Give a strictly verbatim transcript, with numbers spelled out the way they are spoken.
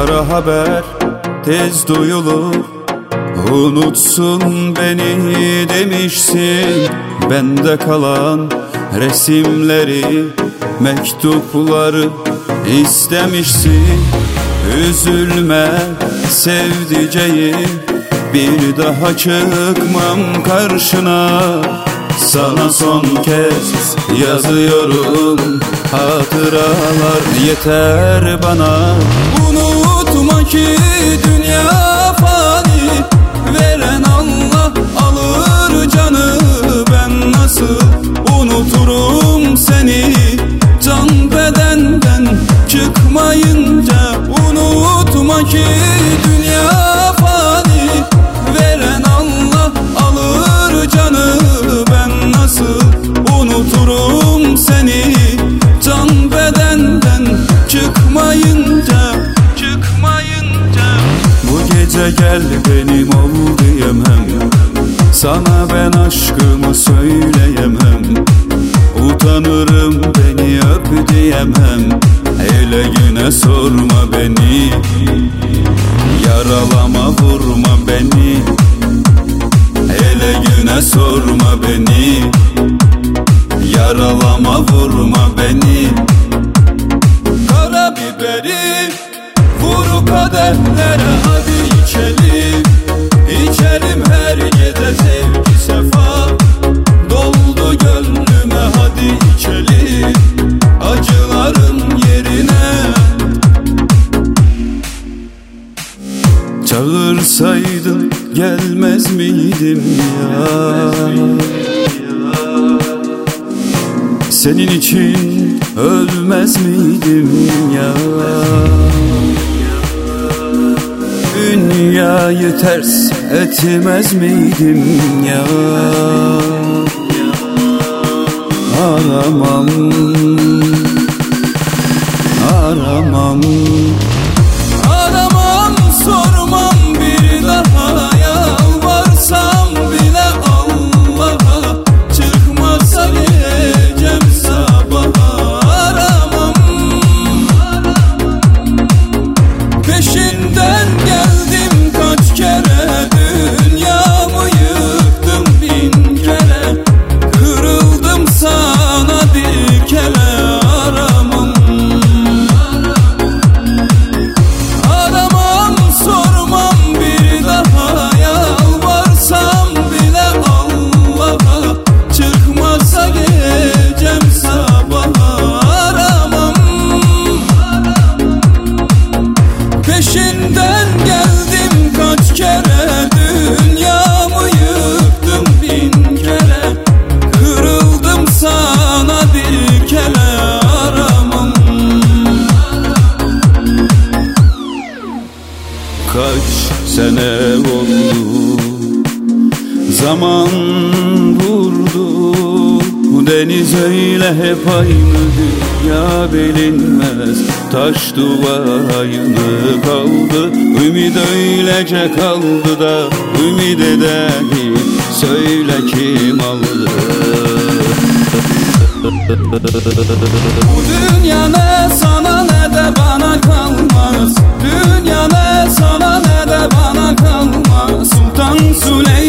kara haber tez duyulur. Unutsun beni demişsin, bende kalan resimleri, mektupları istemişsin. Üzülme sevdiceğim, bir daha çıkmam karşına. Sana son kez yazıyorum, hatıralar yeter bana. Unutma ki dünya fani, veren Allah alır canı. Ben nasıl unuturum seni, can bedenden çıkmayınca. Unutma ki dünya fani, veren Allah alır canı. Ben nasıl unuturum seni, can bedenden çıkmayınca. Çıkmayınca. Bu gece gel benim ol diyemem, sana ben aşkımı söyleyemem. Utanırım beni öp diyemem, hele güne sorma beni. Yaralama vurma beni, hele güne sorma beni. Yaralama vurma beni. Kara biberi vur kadehlere, hadi içelim. İçelim her gece sevgi sefa, doldu gönlüme hadi içelim. Acıların yerine çağırsaydın gelmez miydim ya? Senin için ölmez miydim ya? Dünyayı ters etmez miydim ya? Aramam, aramam, aramam, sormam bir daha. Yalvarsam bile Allah'a, çıkmazsa geleceğim sabaha. Aramam, peşinden geldim kaç kere, dünyamı yıktım bin kere. Kırıldım sana bir kere. Aramam, aramam, sormam bir daha. Yalvarsam bile Allah'a, çıkmazsa geleceğim sabaha. Aramam, peşinden geldim kaç kere, dünyamı yıktım bin kere. Kırıldım sana bir kere. Aramam. Kaç sene oldu, zaman vurdu. Deniz öyle hep aynı, dünya bilinmez. Taş duvar aynı kaldı, ümid öylece kaldı da ümide değil. Söyle kim aldı? Bu dünya ne sana ne de bana kalmaz. Dünya ne sana ne de bana kalmaz. Sultan Süleyman